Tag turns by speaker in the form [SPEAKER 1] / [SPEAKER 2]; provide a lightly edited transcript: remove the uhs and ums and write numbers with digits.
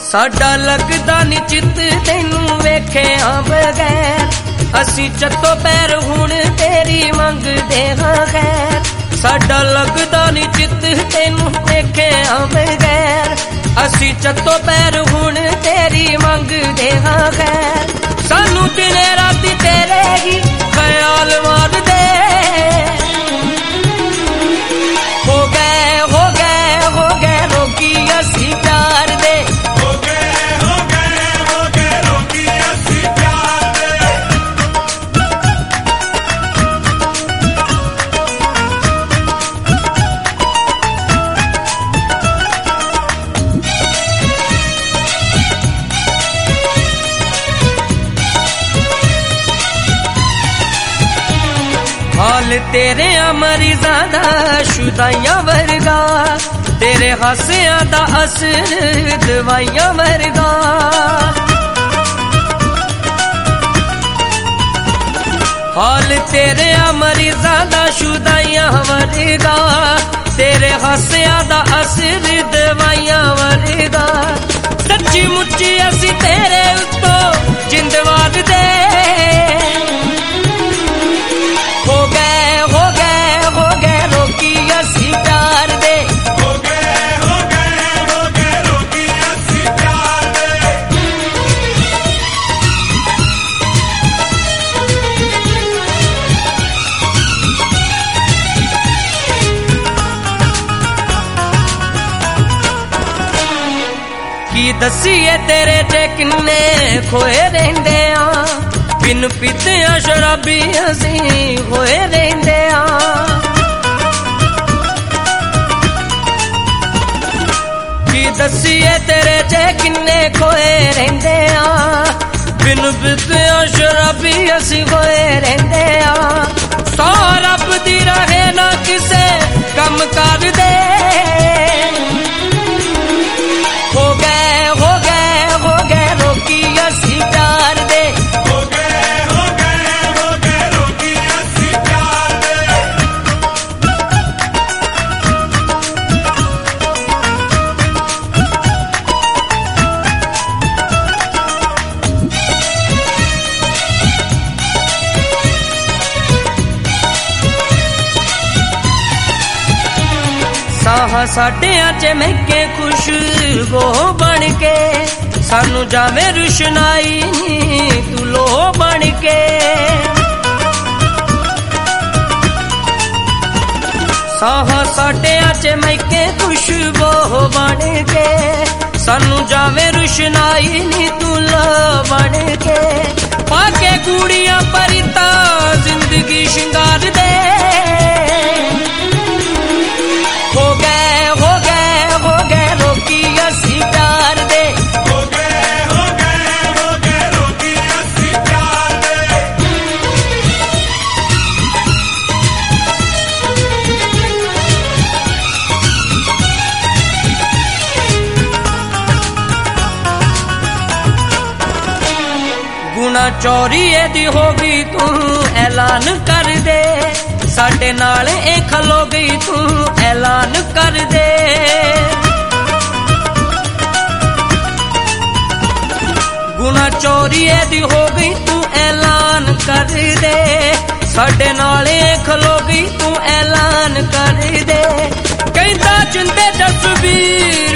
[SPEAKER 1] साडा लगदा नी चित तैनू वेखिया बगैर, असी चत्तो पैर हुण तेरी मंगदे हां खैर। साडा लगदा नी चित तैनू वेखिया बगैर, असी चत्तो पैर हुण तेरी मंगदे हां खैर। सानू दिने राती तेरे ही ख्याल मारदे, हो गए हो गए हो गए रोगी असी प्यार दे। हाल तेरे मरीज़ां दा शुदाइयां वर्गा, तेरे हासियां दा असर दवाइयां वर्गा। हाल तेरे मरीज़ां दा शुदाइयां वर्गा, तेरे हासियां दा असर दवाइयां वर्गा। सच्ची मुच्ची असी तेरे उत्तों जिंदवाद दे, हो गए हो गए हो गए रोगी असी प्यार दे। हो गए हो गए हो गए रोगी असी प्यार दे। की दसीए तेरे च किन्ने खोए रहिंदे आ, बिन पीतिया शराबी असी होए रहिंदे आ। की दसीए तेरे च किन्ने खोए रहिंदे आ, बिन पीतिया शराबी असी होए रहिंदे आ। सौ रब दी रहे ना किसे कम कर दे, हो गए हो गए हो गए रोगी असी प्यार दे। साहा साडियां च महके खुशबू बन के, सानू जावे रुशनाई नी तू लो बन के। साहा साडियां च महके खुशबू बन के, सानू जावे रुशनाई नी तू लो बन के। पाके कूड़ियां परिता जिंदगी शिंगार दे, हो गए हो गए हो गए रोगी असी प्यार दे। हो गए हो गए हो गए रोगी असी प्यार दे। गुना चोरी दी हो गई तू ऐलान कर दे, साडे नाल ए खलो गई तू ऐलान कर दे। गुना चोरी दी हो गई तू ऐलान कर दे, साडे नाल ए खलो गई तू ऐलान कर दे। कहंदा चुंदे तस्वीर